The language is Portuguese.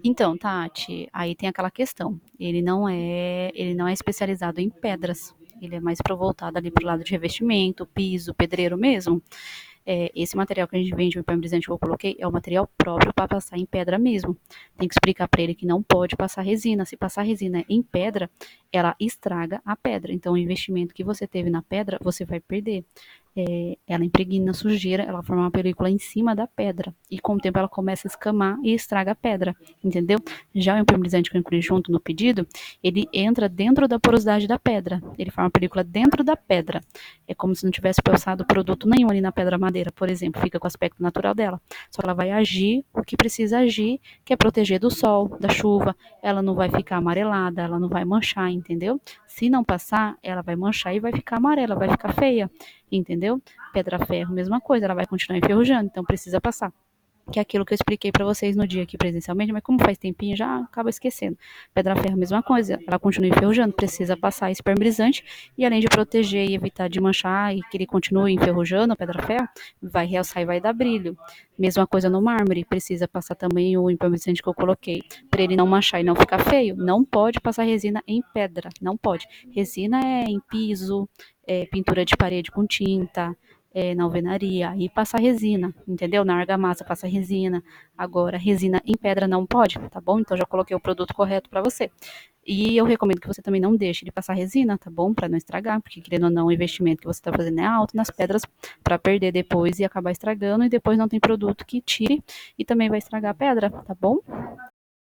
Então, Tati, aí tem aquela questão. Ele não é especializado em pedras. Ele é mais pro voltado ali pro lado de revestimento, piso, pedreiro mesmo. Esse material que a gente vende, o impermeabilizante que eu coloquei, é o material próprio para passar em pedra mesmo. Tem que explicar para ele que não pode passar resina. Se passar resina em pedra, ela estraga a pedra. Então, o investimento que você teve na pedra, você vai perder. Ela impregna sujeira, ela forma uma película em cima da pedra. E com o tempo ela começa a escamar e estraga a pedra, entendeu? Já o impermeabilizante que eu incluí junto no pedido, ele entra dentro da porosidade da pedra. Ele forma uma película dentro da pedra. É como se não tivesse passado produto nenhum ali na pedra madeira, por exemplo. Fica com o aspecto natural dela. Só que ela vai agir o que precisa agir, que é proteger do sol, da chuva. Ela não vai ficar amarelada, ela não vai manchar, entendeu? Se não passar, ela vai manchar e vai ficar amarela, vai ficar feia, entendeu? Pedra-ferro, mesma coisa, ela vai continuar enferrujando, então precisa passar. Que é aquilo que eu expliquei para vocês no dia aqui presencialmente, mas como faz tempinho já acaba esquecendo. Pedra-ferro, mesma coisa, ela continua enferrujando, precisa passar esse permeabilizante e além de proteger e evitar de manchar e que ele continue enferrujando, a pedra-ferro, vai realçar e vai dar brilho. Mesma coisa no mármore, precisa passar também o impermeabilizante que eu coloquei, para ele não manchar e não ficar feio. Não pode passar resina em pedra, não pode. Resina é em piso, pintura de parede com tinta, na alvenaria e passar resina, entendeu? Na argamassa passa resina. Agora, resina em pedra não pode, tá bom? Então já coloquei o produto correto para você. E eu recomendo que você também não deixe de passar resina, tá bom? Para não estragar, porque querendo ou não, o investimento que você está fazendo é alto nas pedras para perder depois e acabar estragando e depois não tem produto que tire e também vai estragar a pedra, tá bom?